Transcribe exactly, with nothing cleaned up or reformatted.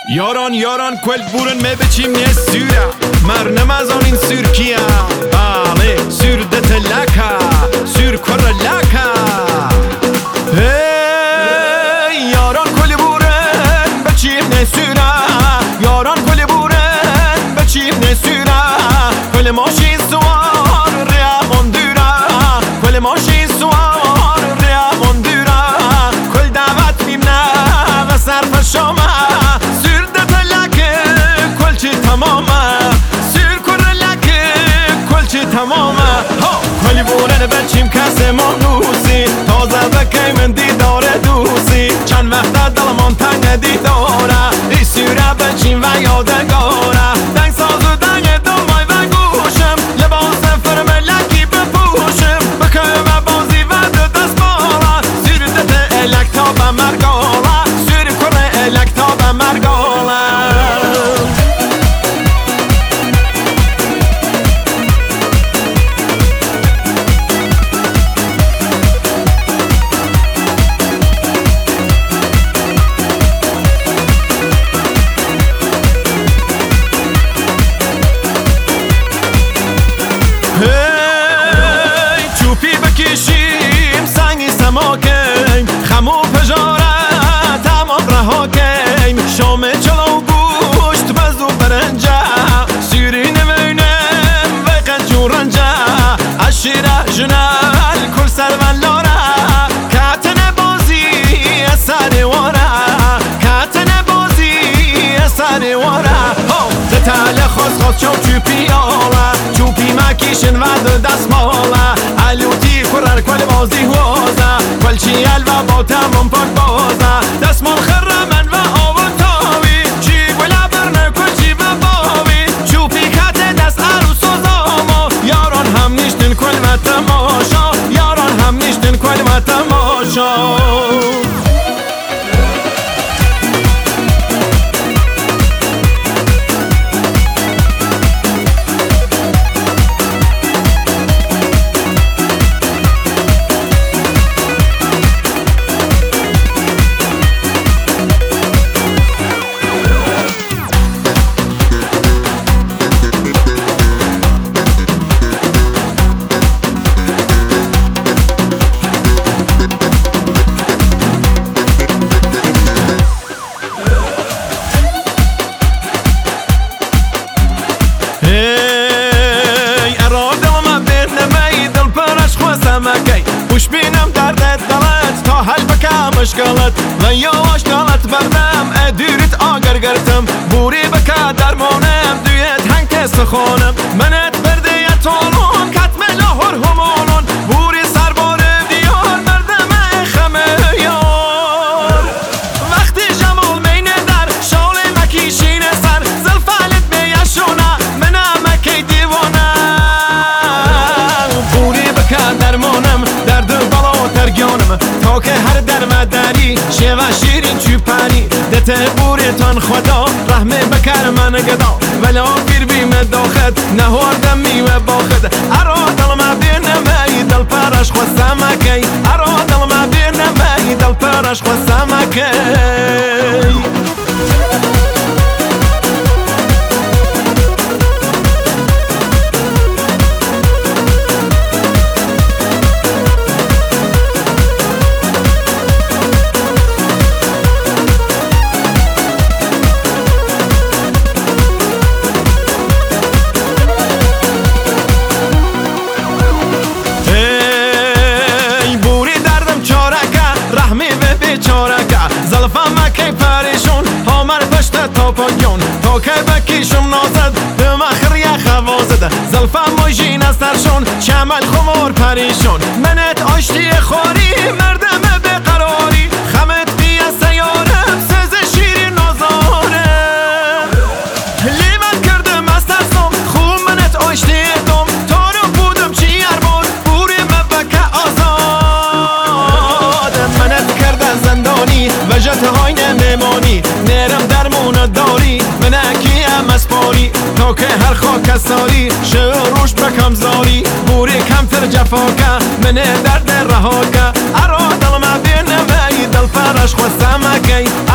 Yaran yaran kvel buren me bechim ne syra Mar namazon in syrkia Ale syrde telaka Syr korrelaka Hey yaran kvel buren bechim ne syra Yaran kvel buren bechim ne syra Kvel moshi suar rea mondura Kvel moshi suar rea mondura Kvel davat mimna ve sarf shoma تمامه سیر کره لکه کلچه تمامه کلی بورن بچیم کسی منوسی تازه بکی من دیداره دوسی چند وقت دلمان تنگ دیداره ای سیره بچیم و یادگاره دنگ ساز و دنگ دنبای و گوشم لباس فرم لکی بپوشم بکه و بازی و دو دست بالا سیر دت الک تا به مرگاله سیر کره الک تا به مرگاله بکشیم سنگی سماکیم خمو پجاره تمام رها کیم شام چلو گوشت بزو برنجه سیری نمینم و قنجو رنجه عشیره جنال کل سرون لاره کتن بازی اثر واره کتن بازی اثر واره زتال خواست خواست چو چوپی آله چوپی مکیشن و دست ماله علوتی کرر کل بازی هوزه کل چی الوا با تمام پاک بازه دست مال خرمن و آب و تاوی چی گلا برنه کل چی و باوی چوپی کت دست عروس و زاما یاران هم نیشتن کل و تماشا یاران هم نیشتن کل و تماشا خوش بینم دردت دلت تا حل بکم اشکالت و یواش دلت بردم ادیرت آگر گرتم بوری بکا درمانم دویت هنگ تست خونم منت برده یتانون کتم لاهور همانون بوری سربار دیار مردم خمه یار وقتی جمال مینه در شال مکیشین سر زلفالت بیشونه منم مکی دیوانه بوری بکا درمانم تا که هر درمداری شیوه شیرین چوپانی دت بوریتان خدا رحمه بکر من گدا ولا پیر بیم داخد نهاردم میوه باخد ارا دل ما بیر نمی دل پرش خواستم اکی ارا دل ما بیر نمی دل پرش خواستم اکی زلفم مکی پریشون همر پشت تا پایون تا که بکیشم نازد به مخری خوازد زلفم مجین از ترشون چمل خمار پریشون منت آشتی خوری مردم بقراری خمت بی از سیارم سز شیرین نازارم لیمت کردم از ترسم خوب منت آشتی دم تا رو بودم چی اربان بوری مبکه آزاد منت کرده زندانی وجت های نمیمانی نرم درمون داری من اکیم اسپاری تا که هر خاک ساری شروش بکم زاری بوری کمتر جفاکه من درد رهاکه ارا دل ما بینه وی دل پرش خواستم اکی